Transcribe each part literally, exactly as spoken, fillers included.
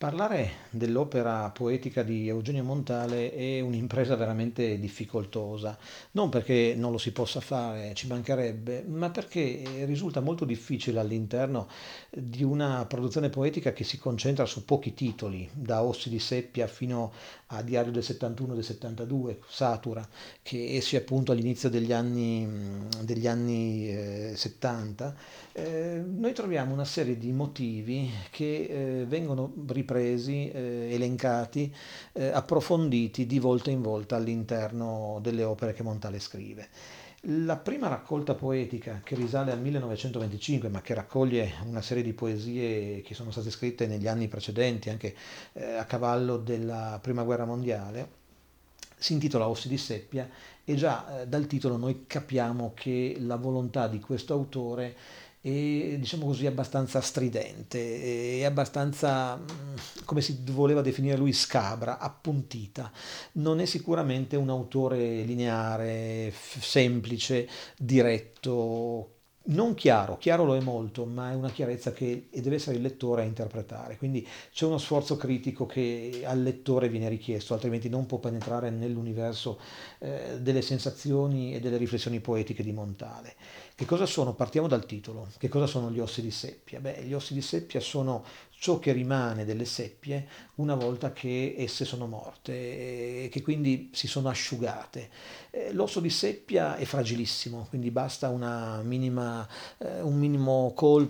Parlare dell'opera poetica di Eugenio Montale è un'impresa veramente difficoltosa, non perché non lo si possa fare, ci mancherebbe, ma perché risulta molto difficile all'interno di una produzione poetica che si concentra su pochi titoli, da Ossi di Seppia fino a Diario del settantuno e del settantadue, Satura, che esce appunto all'inizio degli anni, degli anni eh, settanta. Eh, noi troviamo una serie di motivi che eh, vengono ripresi, eh, elencati, eh, approfonditi di volta in volta all'interno delle opere che Montale scrive. La prima raccolta poetica, che risale al millenovecentoventicinque, ma che raccoglie una serie di poesie che sono state scritte negli anni precedenti, anche eh, a cavallo della Prima Guerra Mondiale, si intitola Ossi di Seppia e già eh, dal titolo noi capiamo che la volontà di questo autore è, diciamo così, abbastanza stridente, è abbastanza, mm, come si voleva definire lui, scabra, appuntita. Non è sicuramente un autore lineare, f- semplice, diretto, non chiaro, chiaro lo è molto, ma è una chiarezza che e deve essere il lettore a interpretare. Quindi c'è uno sforzo critico che al lettore viene richiesto, altrimenti non può penetrare nell'universo eh, delle sensazioni e delle riflessioni poetiche di Montale. Che cosa sono? Partiamo dal titolo. Che cosa sono gli ossi di seppia? Beh, gli ossi di seppia sono ciò che rimane delle seppie una volta che esse sono morte e che quindi si sono asciugate. Eh, L'osso di seppia è fragilissimo, quindi basta una minima, eh, un minimo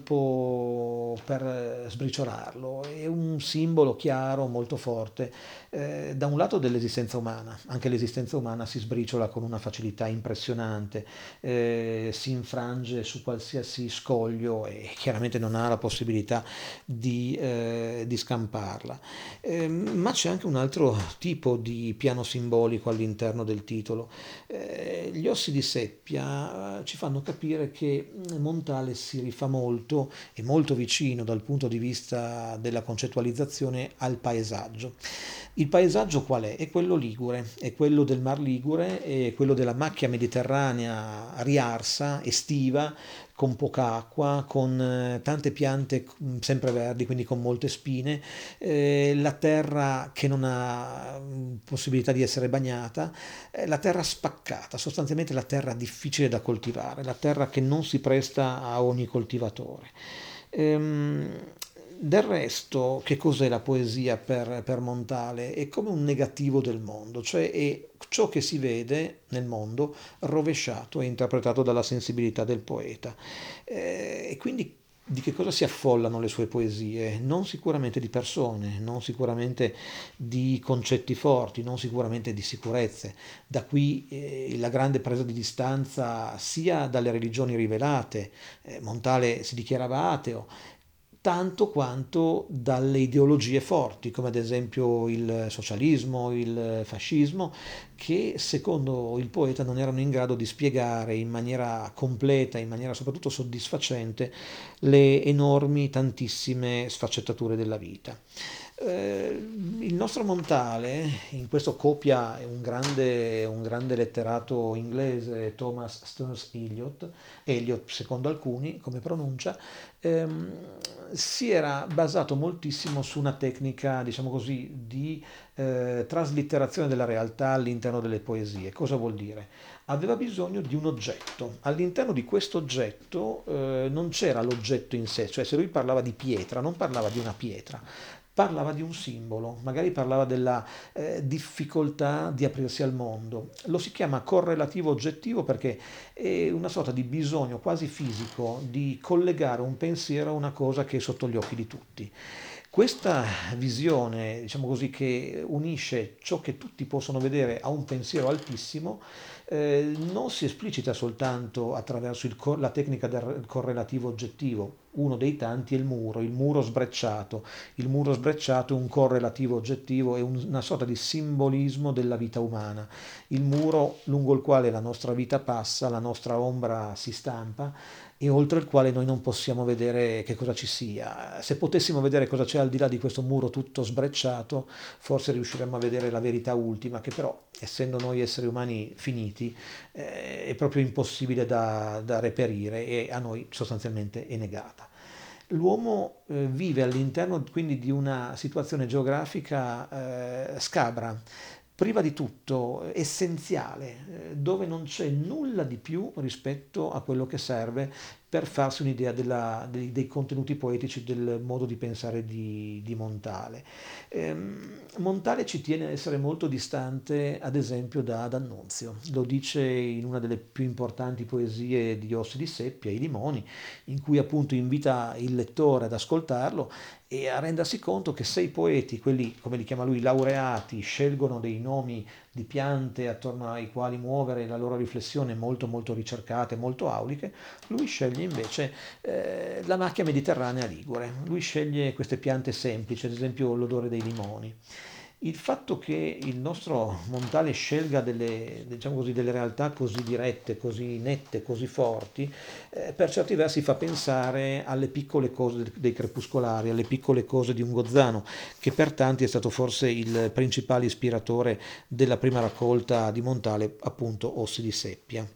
colpo per eh, sbriciolarlo. È un simbolo chiaro, molto forte, eh, da un lato dell'esistenza umana. Anche l'esistenza umana si sbriciola con una facilità impressionante, eh, si infrange su qualsiasi scoglio e chiaramente non ha la possibilità di, eh, di scamparla. Eh, ma c'è anche un altro tipo di piano simbolico all'interno del titolo. Eh, gli ossi di seppia eh, ci fanno capire che Montale si rifà molto e molto vicino dal punto di vista della concettualizzazione al paesaggio. Il paesaggio qual è? È quello ligure, è quello del Mar Ligure, è quello della macchia mediterranea riarsa, estiva, con poca acqua, con eh, tante piante mm, sempreverdi, quindi con molte spine, eh, la terra che non ha mm, possibilità di essere bagnata, eh, la terra spaccata, sostanzialmente la terra difficile da coltivare, la terra che non si presta a ogni coltivatore. Ehm, del resto, che cos'è la poesia per, per Montale? È come un negativo del mondo, cioè è ciò che si vede nel mondo rovesciato e interpretato dalla sensibilità del poeta. Eh, e quindi di che cosa si affollano le sue poesie? Non sicuramente di persone, non sicuramente di concetti forti, non sicuramente di sicurezze. Da qui eh, la grande presa di distanza sia dalle religioni rivelate, eh, Montale si dichiarava ateo, tanto quanto dalle ideologie forti, come ad esempio il socialismo, il fascismo, che secondo il poeta non erano in grado di spiegare in maniera completa, in maniera soprattutto soddisfacente, le enormi, tantissime sfaccettature della vita. Eh, il nostro Montale, in questo copia un grande, un grande letterato inglese, Thomas Stearns Eliot, Eliot secondo alcuni come pronuncia, ehm, si era basato moltissimo su una tecnica, diciamo così, di eh, traslitterazione della realtà all'interno delle poesie. Cosa vuol dire? Aveva bisogno di un oggetto. All'interno di questo oggetto eh, non c'era l'oggetto in sé, cioè se lui parlava di pietra, non parlava di una pietra, parlava di un simbolo, magari parlava della eh, difficoltà di aprirsi al mondo. Lo si chiama correlativo oggettivo perché è una sorta di bisogno quasi fisico di collegare un pensiero a una cosa che è sotto gli occhi di tutti. Questa visione, diciamo così, che unisce ciò che tutti possono vedere a un pensiero altissimo, eh, non si esplicita soltanto attraverso il cor- la tecnica del correlativo oggettivo. Uno dei tanti è il muro, il muro sbrecciato. Il muro sbrecciato è un correlativo oggettivo, è un- una sorta di simbolismo della vita umana. Il muro lungo il quale la nostra vita passa, la nostra ombra si stampa e oltre il quale noi non possiamo vedere che cosa ci sia. Se potessimo vedere cosa c'è al di là di questo muro tutto sbrecciato, forse riusciremmo a vedere la verità ultima, che però, essendo noi esseri umani finiti, eh, è proprio impossibile da, da reperire e a noi sostanzialmente è negata. L'uomo eh, vive all'interno quindi di una situazione geografica eh, scabra, priva di tutto, essenziale, eh, dove non c'è nulla di più rispetto a quello che serve per farsi un'idea della- dei, dei contenuti poetici del modo di pensare di, di Montale. Ehm, Montale ci tiene a essere molto distante, ad esempio, da D'Annunzio. Lo dice in una delle più importanti poesie di Ossi di Seppia, I Limoni, in cui appunto invita il lettore ad ascoltarlo e a rendersi conto che se i poeti, quelli come li chiama lui, laureati, scelgono dei nomi di piante attorno ai quali muovere la loro riflessione molto molto ricercate, molto auliche, lui sceglie invece eh, la macchia mediterranea ligure, lui sceglie queste piante semplici, ad esempio l'odore dei limoni. Il fatto che il nostro Montale scelga delle, diciamo così, delle realtà così dirette, così nette, così forti, eh, per certi versi fa pensare alle piccole cose dei crepuscolari, alle piccole cose di un Gozzano, che per tanti è stato forse il principale ispiratore della prima raccolta di Montale, appunto Ossi di Seppia.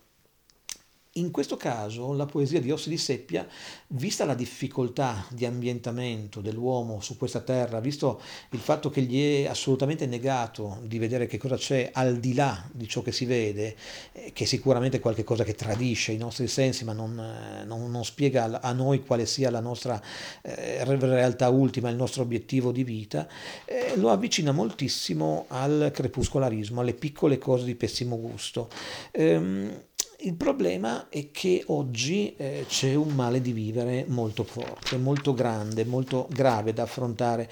In questo caso la poesia di Ossi di Seppia, vista la difficoltà di ambientamento dell'uomo su questa terra, visto il fatto che gli è assolutamente negato di vedere che cosa c'è al di là di ciò che si vede, eh, che sicuramente è qualche cosa che tradisce i nostri sensi, ma non, eh, non- non spiega a noi quale sia la nostra eh, realtà ultima, il nostro obiettivo di vita, eh, lo avvicina moltissimo al crepuscolarismo, alle piccole cose di pessimo gusto. Ehm, il problema è che oggi eh, c'è un male di vivere molto forte, molto grande, molto grave da affrontare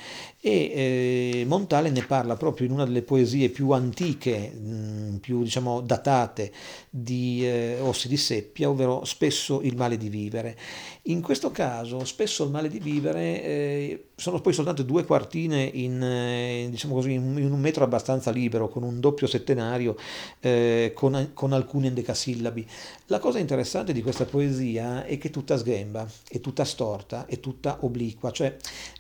e eh, Montale ne parla proprio in una delle poesie più antiche, mh, più diciamo datate di eh, Ossi di Seppia, ovvero Spesso il male di vivere. In questo caso, spesso il male di vivere eh, sono poi soltanto due quartine in, eh, diciamo così, in, in un metro abbastanza libero, con un doppio settenario, eh, con, con alcuni endecasillabi. La cosa interessante di questa poesia è che è tutta sghemba, è tutta storta, è tutta obliqua, cioè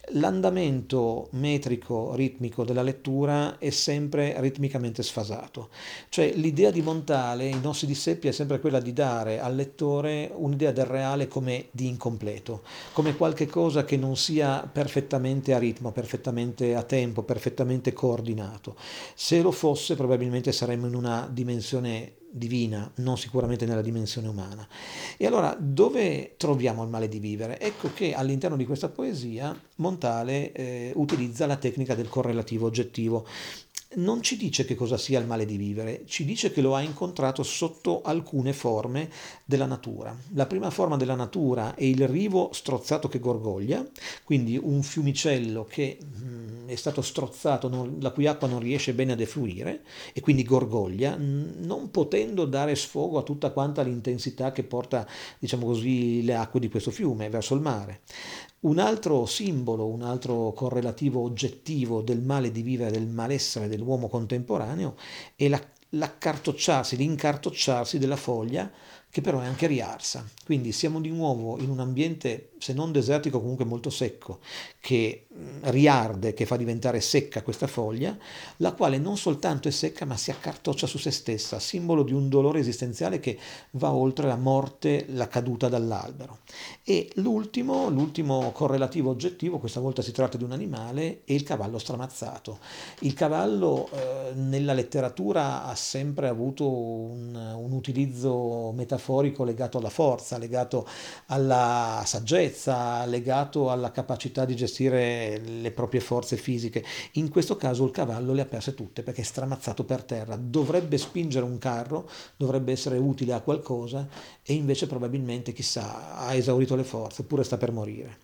l'andamento metrico, ritmico della lettura è sempre ritmicamente sfasato. Cioè l'idea di Montale, in Ossi di Seppia, è sempre quella di dare al lettore un'idea del reale come di incompleto, come qualche cosa che non sia perfettamente a ritmo, perfettamente a tempo, perfettamente coordinato. Se lo fosse, probabilmente saremmo in una dimensione divina, non sicuramente nella dimensione umana. E allora dove troviamo il male di vivere? Ecco che all'interno di questa poesia Montale eh, utilizza la tecnica del correlativo oggettivo. Non ci dice che cosa sia il male di vivere, ci dice che lo ha incontrato sotto alcune forme della natura. La prima forma della natura è il rivo strozzato che gorgoglia, quindi un fiumicello che mh, è stato strozzato, non- la cui acqua non riesce bene a defluire e quindi gorgoglia, mh, non potendo dare sfogo a tutta quanta l'intensità che porta, diciamo così, le acque di questo fiume verso il mare. Un altro simbolo, un altro correlativo oggettivo del male di vivere, del malessere dell'uomo contemporaneo è la- l'accartocciarsi, l'incartocciarsi della foglia che però è anche riarsa. Quindi siamo di nuovo in un ambiente, se non desertico, comunque molto secco, che mh, riarde, che fa diventare secca questa foglia, la quale non soltanto è secca, ma si accartoccia su se stessa, simbolo di un dolore esistenziale che va oltre la morte, la caduta dall'albero. E l'ultimo, l'ultimo correlativo oggettivo, questa volta si tratta di un animale, è il cavallo stramazzato. Il cavallo eh, nella letteratura ha sempre avuto un, un utilizzo metaforico legato alla forza, legato alla saggezza, legato alla capacità di gestire le proprie forze fisiche. In questo caso il cavallo le ha perse tutte perché è stramazzato per terra. Dovrebbe spingere un carro, dovrebbe essere utile a qualcosa e invece probabilmente, chissà, ha esaurito le forze oppure sta per morire.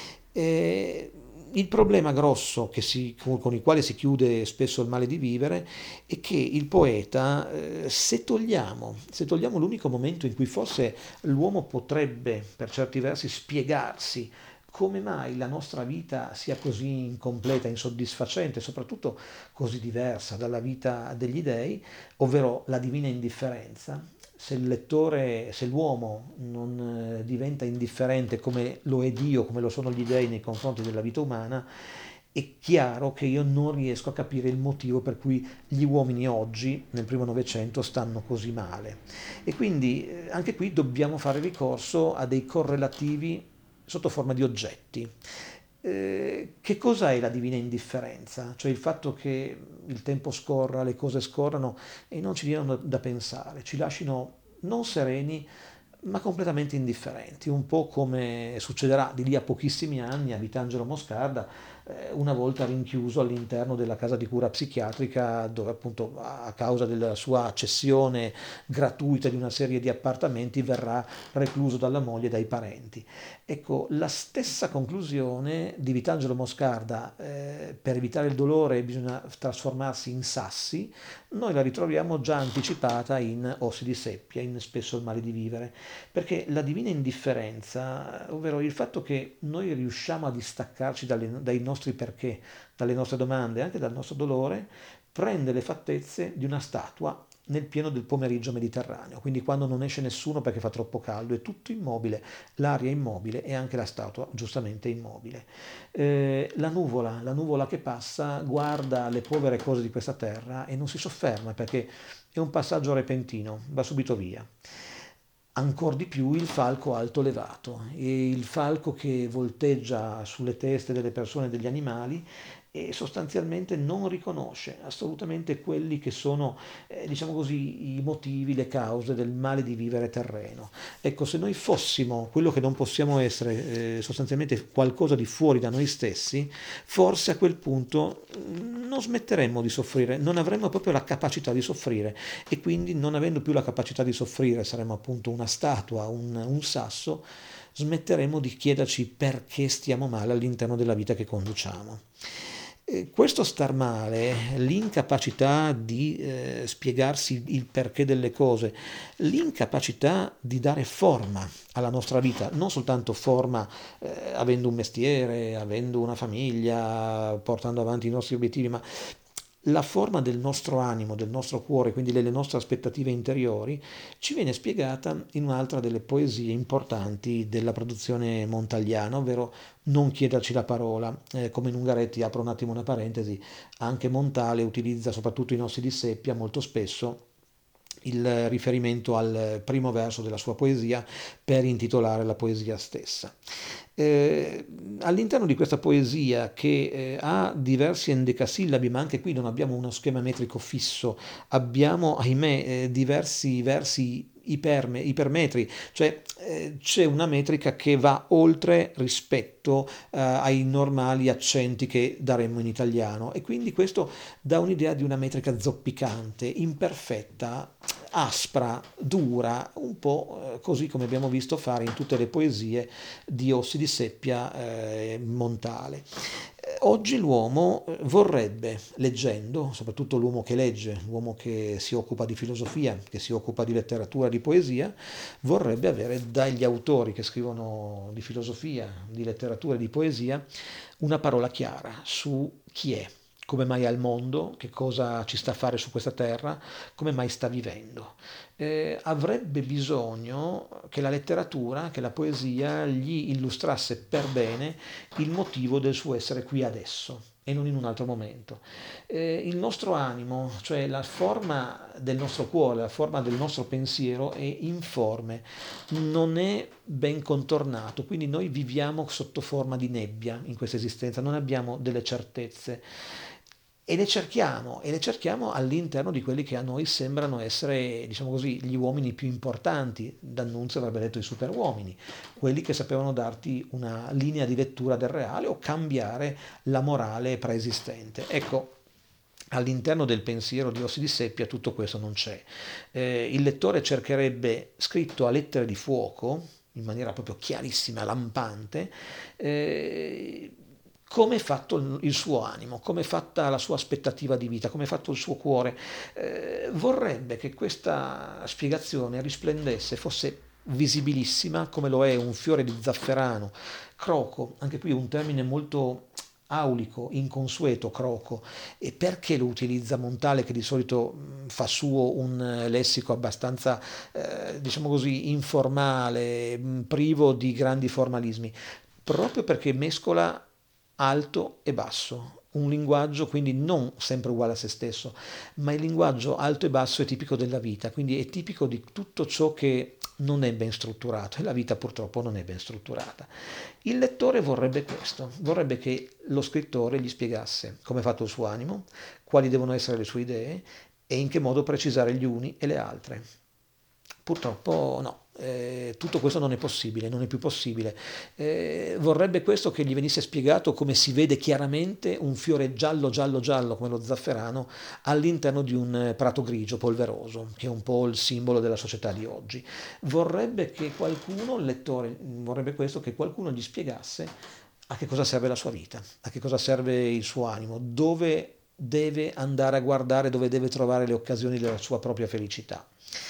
E il problema grosso che si- con il quale si chiude spesso il male di vivere è che il poeta, eh, se togliamo, se togliamo l'unico momento in cui forse l'uomo potrebbe per certi versi spiegarsi come mai la nostra vita sia così incompleta, insoddisfacente, soprattutto così diversa dalla vita degli dei, ovvero la divina indifferenza, se il lettore, se l'uomo non eh, diventa indifferente come lo è Dio, come lo sono gli dei nei confronti della vita umana, è chiaro che io non riesco a capire il motivo per cui gli uomini oggi, nel primo Novecento, stanno così male. E quindi eh, anche qui dobbiamo fare ricorso a dei correlativi sotto forma di oggetti. Eh, che cosa è la divina indifferenza? Cioè il fatto che il tempo scorra, le cose scorrano e non ci diano da pensare, ci lasciano non sereni, ma completamente indifferenti, un po' come succederà di lì a pochissimi anni a Vitangelo Moscarda, eh, una volta rinchiuso all'interno della casa di cura psichiatrica, dove appunto a causa della sua cessione gratuita di una serie di appartamenti verrà recluso dalla moglie e dai parenti. Ecco, la stessa conclusione di Vitangelo Moscarda, eh, per evitare il dolore bisogna trasformarsi in sassi, noi la ritroviamo già anticipata in Ossi di seppia, in Spesso il male di vivere, perché la divina indifferenza, ovvero il fatto che noi riusciamo a distaccarci dalle- dai nostri perché, dalle nostre domande, anche dal nostro dolore, prende le fattezze di una statua nel pieno del pomeriggio mediterraneo, quindi quando non esce nessuno perché fa troppo caldo, è tutto immobile, l'aria è immobile e anche la statua giustamente immobile. Eh, la nuvola, la nuvola che passa guarda le povere cose di questa terra e non si sofferma perché è un passaggio repentino, va subito via. Ancor di più il falco alto levato, e il falco che volteggia sulle teste delle persone e degli animali e sostanzialmente non riconosce assolutamente quelli che sono, eh, diciamo così, i motivi, le cause del male di vivere terreno. Ecco, se noi fossimo quello che non possiamo essere, eh, sostanzialmente qualcosa di fuori da noi stessi, forse a quel punto mm, non smetteremmo di soffrire, non avremmo proprio la capacità di soffrire e quindi non avendo più la capacità di soffrire, saremmo appunto una statua, un, un sasso, smetteremo di chiederci perché stiamo male all'interno della vita che conduciamo. Eh, Questo star male, l'incapacità di eh, spiegarsi il perché delle cose, l'incapacità di dare forma alla nostra vita, non soltanto forma eh, avendo un mestiere, avendo una famiglia, portando avanti i nostri obiettivi, ma la forma del nostro animo, del nostro cuore, quindi delle nostre aspettative interiori, ci viene spiegata in un'altra delle poesie importanti della produzione montagliana, ovvero Non chiederci la parola. Eh, come in Ungaretti, apro un attimo una parentesi, anche Montale utilizza soprattutto in Ossi di seppia molto spesso il riferimento al primo verso della sua poesia per intitolare la poesia stessa. Eh, all'interno di questa poesia che eh, ha diversi endecasillabi, ma anche qui non abbiamo uno schema metrico fisso, abbiamo, ahimè, eh, diversi versi iperme, ipermetri, cioè eh, c'è una metrica che va oltre rispetto eh, ai normali accenti che daremmo in italiano e quindi questo dà un'idea di una metrica zoppicante, imperfetta, aspra, dura, un po' eh, così come abbiamo visto fare in tutte le poesie di Ossi di seppia eh, Montale. Eh, Oggi l'uomo eh, vorrebbe, leggendo, soprattutto l'uomo che legge, l'uomo che si occupa di filosofia, che si occupa di letteratura, di poesia, vorrebbe avere dagli autori che scrivono di filosofia, di letteratura e di poesia una parola chiara su chi è, come mai è al mondo, che cosa ci sta a fare su questa terra, come mai sta vivendo. Eh, avrebbe bisogno che la letteratura, che la poesia gli illustrasse per bene il motivo del suo essere qui adesso e non in un altro momento. Eh, il nostro animo, cioè la forma del nostro cuore, la forma del nostro pensiero è informe, non è ben contornato, quindi noi viviamo sotto forma di nebbia in questa esistenza, non abbiamo delle certezze. E le cerchiamo, e le cerchiamo all'interno di quelli che a noi sembrano essere, diciamo così, gli uomini più importanti. D'Annunzio avrebbe detto i superuomini, quelli che sapevano darti una linea di lettura del reale o cambiare la morale preesistente. Ecco, all'interno del pensiero di Ossi di seppia tutto questo non c'è. Eh, il lettore cercherebbe, scritto a lettere di fuoco, in maniera proprio chiarissima, lampante, eh, come è fatto il suo animo, come è fatta la sua aspettativa di vita, come è fatto il suo cuore. Eh, vorrebbe che questa spiegazione risplendesse, fosse visibilissima, come lo è un fiore di zafferano, croco, anche qui un termine molto aulico, inconsueto, croco. E perché lo utilizza Montale, che di solito mh, fa suo un eh, lessico abbastanza, eh, diciamo così, informale, mh, privo di grandi formalismi? Proprio perché mescola alto e basso, un linguaggio quindi non sempre uguale a se stesso, ma il linguaggio alto e basso è tipico della vita, quindi è tipico di tutto ciò che non è ben strutturato e la vita purtroppo non è ben strutturata. Il lettore vorrebbe questo, vorrebbe che lo scrittore gli spiegasse come è fatto il suo animo, quali devono essere le sue idee e in che modo precisare gli uni e le altre. Purtroppo no, eh, tutto questo non è possibile, non è più possibile. Eh, vorrebbe questo che gli venisse spiegato come si vede chiaramente un fiore giallo, giallo, giallo come lo zafferano all'interno di un eh, prato grigio, polveroso, che è un po' il simbolo della società di oggi. Vorrebbe che qualcuno, il lettore, vorrebbe questo, che qualcuno gli spiegasse a che cosa serve la sua vita, a che cosa serve il suo animo, dove deve andare a guardare, dove deve trovare le occasioni della sua propria felicità.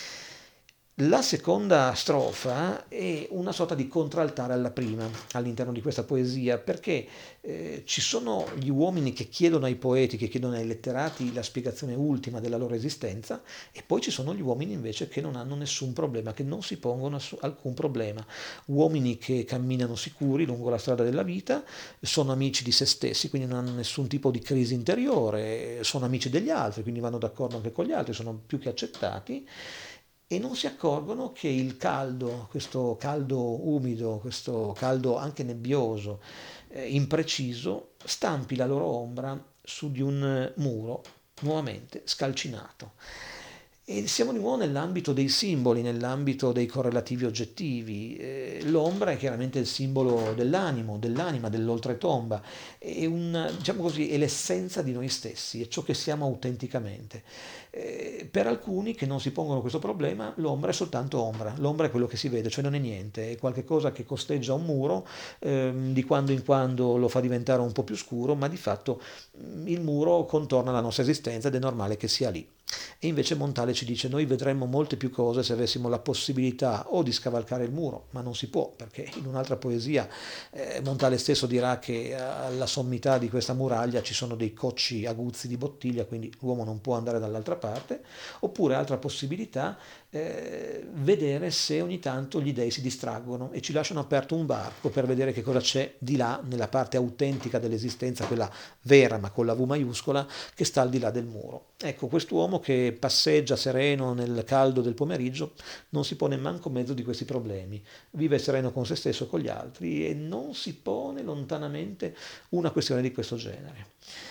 La seconda strofa è una sorta di contraltare alla prima all'interno di questa poesia, perché eh, ci sono gli uomini che chiedono ai poeti, che chiedono ai letterati la spiegazione ultima della loro esistenza, e poi ci sono gli uomini invece che non hanno nessun problema, che non si pongono ass- alcun problema. Uomini che camminano sicuri lungo la strada della vita, sono amici di se stessi, quindi non hanno nessun tipo di crisi interiore, sono amici degli altri, quindi vanno d'accordo anche con gli altri, sono più che accettati e non si accorgono che il caldo, questo caldo umido, questo caldo anche nebbioso, eh, impreciso, stampi la loro ombra su di un muro nuovamente scalcinato. E siamo di nuovo nell'ambito dei simboli, nell'ambito dei correlativi oggettivi. Eh, l'ombra è chiaramente il simbolo dell'animo, dell'anima, dell'oltretomba, è, un, diciamo così, è l'essenza di noi stessi, è ciò che siamo autenticamente. Eh, per alcuni che non si pongono questo problema, l'ombra è soltanto ombra, l'ombra è quello che si vede, cioè non è niente, è qualcosa che costeggia un muro, ehm, di quando in quando lo fa diventare un po' più scuro, ma di fatto mm, il muro contorna la nostra esistenza ed è normale che sia lì. E invece Montale ci dice noi vedremmo molte più cose se avessimo la possibilità o di scavalcare il muro, ma non si può, perché in un'altra poesia eh, Montale stesso dirà che alla sommità di questa muraglia ci sono dei cocci aguzzi di bottiglia, quindi l'uomo non può andare dall'altra parte, oppure altra possibilità, eh, vedere se ogni tanto gli dei si distraggono e ci lasciano aperto un varco per vedere che cosa c'è di là, nella parte autentica dell'esistenza, quella vera ma con la V maiuscola, che sta al di là del muro. Ecco, quest'uomo che passeggia sereno nel caldo del pomeriggio non si pone manco mezzo di questi problemi, vive sereno con se stesso e con gli altri e non si pone lontanamente una questione di questo genere.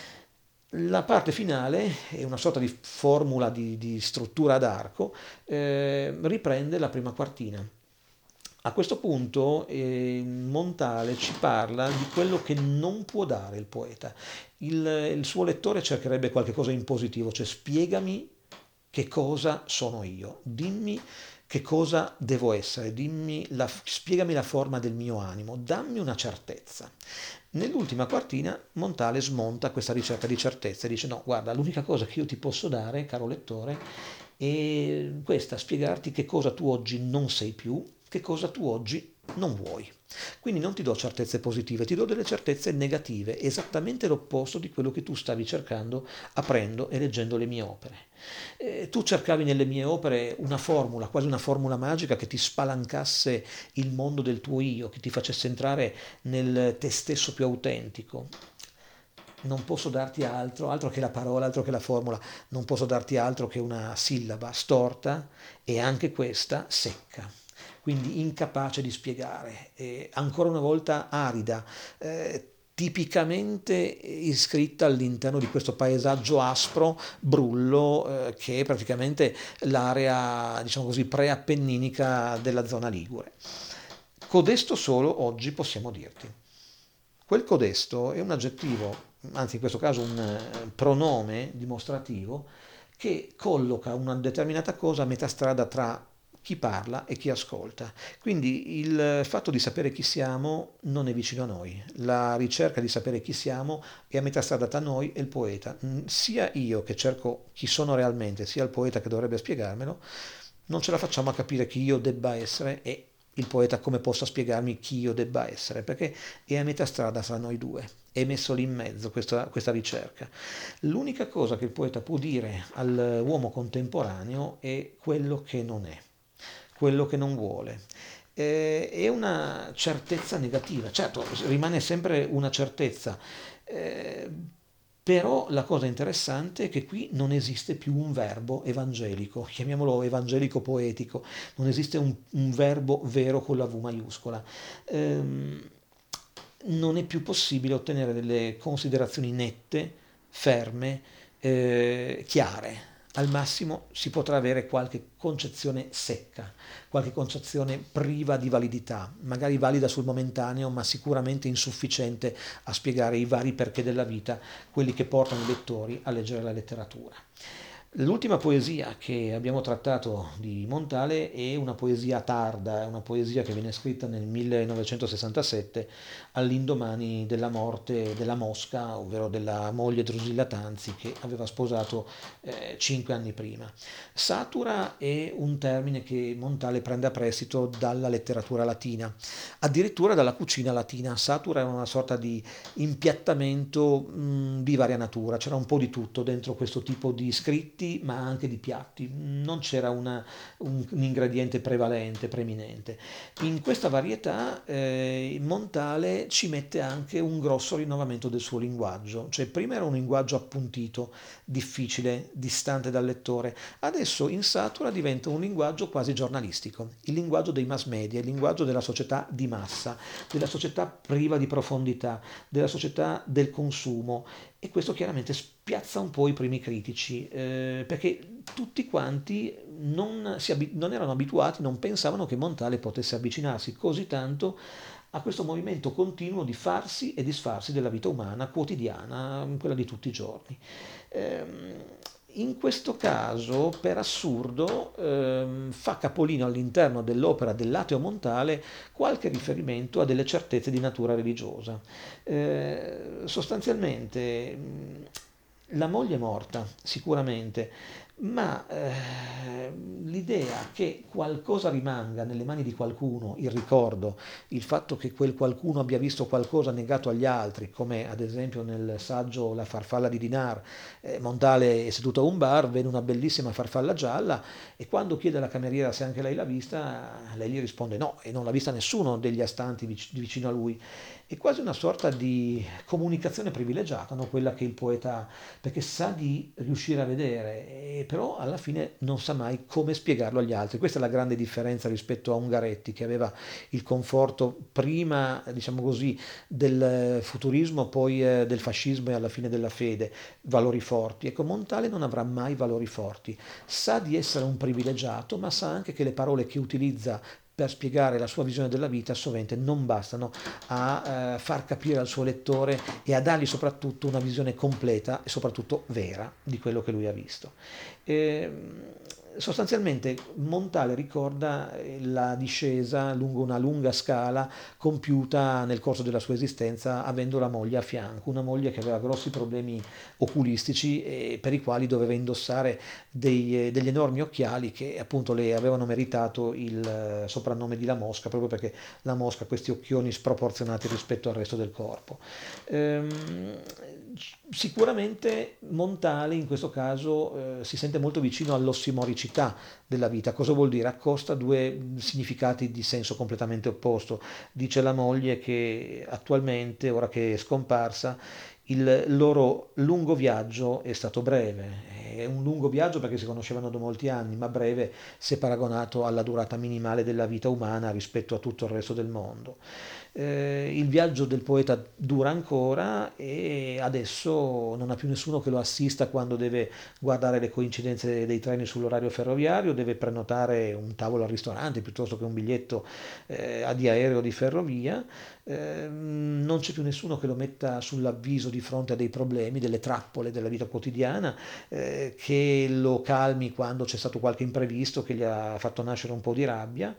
La parte finale è una sorta di formula di, di struttura ad arco, eh, riprende la prima quartina. A questo punto eh, Montale ci parla di quello che non può dare il poeta. Il, il suo lettore cercherebbe qualche cosa in positivo, cioè spiegami che cosa sono io, dimmi che cosa devo essere, dimmi la, spiegami la forma del mio animo, dammi una certezza. Nell'ultima quartina Montale smonta questa ricerca di certezza e dice no, guarda, l'unica cosa che io ti posso dare, caro lettore, è questa, spiegarti che cosa tu oggi non sei più, che cosa tu oggi non vuoi. Quindi non ti do certezze positive, ti do delle certezze negative, esattamente l'opposto di quello che tu stavi cercando aprendo e leggendo le mie opere. Eh, tu cercavi nelle mie opere una formula, quasi una formula magica che ti spalancasse il mondo del tuo io, che ti facesse entrare nel te stesso più autentico. Non posso darti altro, altro che la parola, altro che la formula, non posso darti altro che una sillaba storta e anche questa secca, quindi incapace di spiegare, e ancora una volta arida, eh, tipicamente iscritta all'interno di questo paesaggio aspro, brullo, eh, che è praticamente l'area, diciamo così, preappenninica della zona ligure. Codesto solo oggi possiamo dirti. Quel codesto è un aggettivo, anzi in questo caso un eh, pronome dimostrativo, che colloca una determinata cosa a metà strada tra chi parla e chi ascolta. Quindi il fatto di sapere chi siamo non è vicino a noi, la ricerca di sapere chi siamo è a metà strada tra noi e il poeta. Mm, Sia io che cerco chi sono realmente, sia il poeta che dovrebbe spiegarmelo, non ce la facciamo a capire chi io debba essere e il poeta come possa spiegarmi chi io debba essere, perché è a metà strada tra noi due, è messo lì in mezzo questa, questa ricerca. L'unica cosa che il poeta può dire all'uomo contemporaneo è quello che non è, quello che non vuole. Eh, è una certezza negativa, certo rimane sempre una certezza, eh, Però la cosa interessante è che qui non esiste più un verbo evangelico, chiamiamolo evangelico poetico, non esiste un, un verbo vero con la V maiuscola. Ehm, non è più possibile ottenere delle considerazioni nette, ferme, eh, chiare. Al massimo si potrà avere qualche concezione secca, qualche concezione priva di validità, magari valida sul momentaneo, ma sicuramente insufficiente a spiegare i vari perché della vita, quelli che portano i lettori a leggere la letteratura. L'ultima poesia che abbiamo trattato di Montale è una poesia tarda, è una poesia che viene scritta nel millenovecentosessantasette all'indomani della morte della Mosca, ovvero della moglie Drusilla Tanzi che aveva sposato eh, cinque anni prima. Satura è un termine che Montale prende a prestito dalla letteratura latina, addirittura dalla cucina latina. Satura era una sorta di impiattamento mh, di varia natura, c'era un po' di tutto dentro questo tipo di scritti, ma anche di piatti, non c'era una, un, un ingrediente prevalente, preminente. In questa varietà eh, Montale ci mette anche un grosso rinnovamento del suo linguaggio, cioè prima era un linguaggio appuntito, difficile, distante dal lettore, adesso in Satura diventa un linguaggio quasi giornalistico, il linguaggio dei mass media, il linguaggio della società di massa, della società priva di profondità, della società del consumo, e questo chiaramente spiazza un po' i primi critici, eh, perché tutti quanti non, si abi- non erano abituati, non pensavano che Montale potesse avvicinarsi così tanto a questo movimento continuo di farsi e disfarsi della vita umana quotidiana, quella di tutti i giorni. Ehm, In questo caso, per assurdo, ehm, fa capolino all'interno dell'opera dell'Ateo Montale qualche riferimento a delle certezze di natura religiosa. Eh, sostanzialmente, mh, la moglie è morta, sicuramente, ma eh, l'idea che qualcosa rimanga nelle mani di qualcuno, il ricordo, il fatto che quel qualcuno abbia visto qualcosa negato agli altri, come ad esempio nel saggio La farfalla di Dinar, eh, Montale è seduto a un bar, vede una bellissima farfalla gialla e quando chiede alla cameriera se anche lei l'ha vista, lei gli risponde no, e non l'ha vista nessuno degli astanti vic- vicino a lui. È quasi una sorta di comunicazione privilegiata, no? Quella che il poeta ha, perché sa di riuscire a vedere, e però alla fine non sa mai come spiegarlo agli altri. Questa è la grande differenza rispetto a Ungaretti, che aveva il conforto prima, diciamo così, del futurismo, poi eh, del fascismo e alla fine della fede, valori forti. Ecco, Montale non avrà mai valori forti. Sa di essere un privilegiato, ma sa anche che le parole che utilizza per spiegare la sua visione della vita sovente non bastano a eh, far capire al suo lettore e a dargli soprattutto una visione completa e soprattutto vera di quello che lui ha visto. E, sostanzialmente Montale ricorda la discesa lungo una lunga scala compiuta nel corso della sua esistenza avendo la moglie a fianco, una moglie che aveva grossi problemi oculistici e per i quali doveva indossare dei, degli enormi occhiali che appunto le avevano meritato il eh, soprannome di La Mosca, proprio perché la mosca ha questi occhioni sproporzionati rispetto al resto del corpo. Ehm, Sicuramente Montale in questo caso eh, si sente molto vicino all'ossimoricità della vita. Cosa vuol dire? Accosta due significati di senso completamente opposto. Dice la moglie che attualmente, ora che è scomparsa, il loro lungo viaggio è stato breve. È un lungo viaggio perché si conoscevano da molti anni, ma breve se paragonato alla durata minimale della vita umana rispetto a tutto il resto del mondo. Eh, il viaggio del poeta dura ancora e adesso non ha più nessuno che lo assista quando deve guardare le coincidenze dei treni sull'orario ferroviario, deve prenotare un tavolo al ristorante piuttosto che un biglietto eh, di aereo o di ferrovia. Eh, non c'è più nessuno che lo metta sull'avviso di fronte a dei problemi, delle trappole della vita quotidiana, eh, che lo calmi quando c'è stato qualche imprevisto che gli ha fatto nascere un po' di rabbia.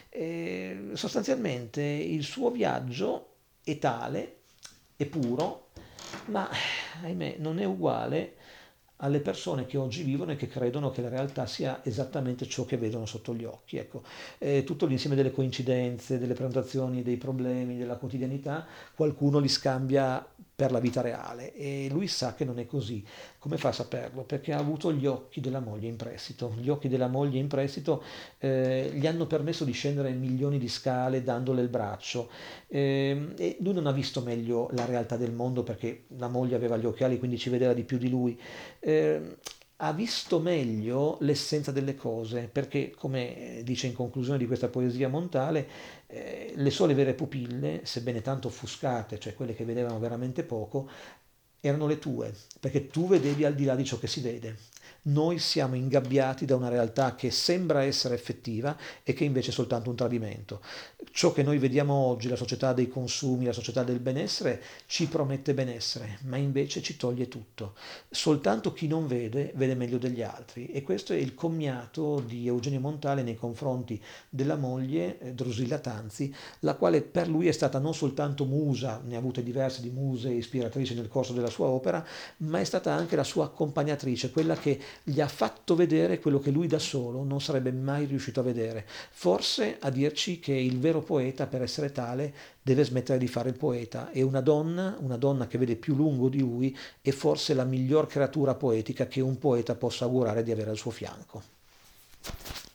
E sostanzialmente il suo viaggio è tale, è puro, ma ahimè non è uguale alle persone che oggi vivono e che credono che la realtà sia esattamente ciò che vedono sotto gli occhi. Ecco, eh, tutto l'insieme delle coincidenze, delle prenotazioni, dei problemi, della quotidianità, qualcuno li scambia per la vita reale e lui sa che non è così. Come fa a saperlo? Perché ha avuto gli occhi della moglie in prestito. Gli occhi della moglie in prestito eh, gli hanno permesso di scendere milioni di scale dandole il braccio. Ehm, e lui non ha visto meglio la realtà del mondo perché la moglie aveva gli occhiali, quindi ci vedeva di più di lui. Ehm, ha visto meglio l'essenza delle cose, perché, come dice in conclusione di questa poesia montale, eh, le sole vere pupille, sebbene tanto offuscate, cioè quelle che vedevano veramente poco, erano le tue, perché tu vedevi al di là di ciò che si vede. Noi siamo ingabbiati da una realtà che sembra essere effettiva e che invece è soltanto un tradimento. Ciò che noi vediamo oggi, la società dei consumi, la società del benessere, ci promette benessere, ma invece ci toglie tutto. Soltanto chi non vede, vede meglio degli altri. E questo è il commiato di Eugenio Montale nei confronti della moglie, eh, Drusilla Tanzi, la quale per lui è stata non soltanto musa, ne ha avute diverse di muse ispiratrici nel corso della sua opera, ma è stata anche la sua accompagnatrice, quella che gli ha fatto vedere quello che lui da solo non sarebbe mai riuscito a vedere. Forse a dirci che il vero poeta, per essere tale, deve smettere di fare il poeta e una donna, una donna che vede più lungo di lui, è forse la miglior creatura poetica che un poeta possa augurare di avere al suo fianco.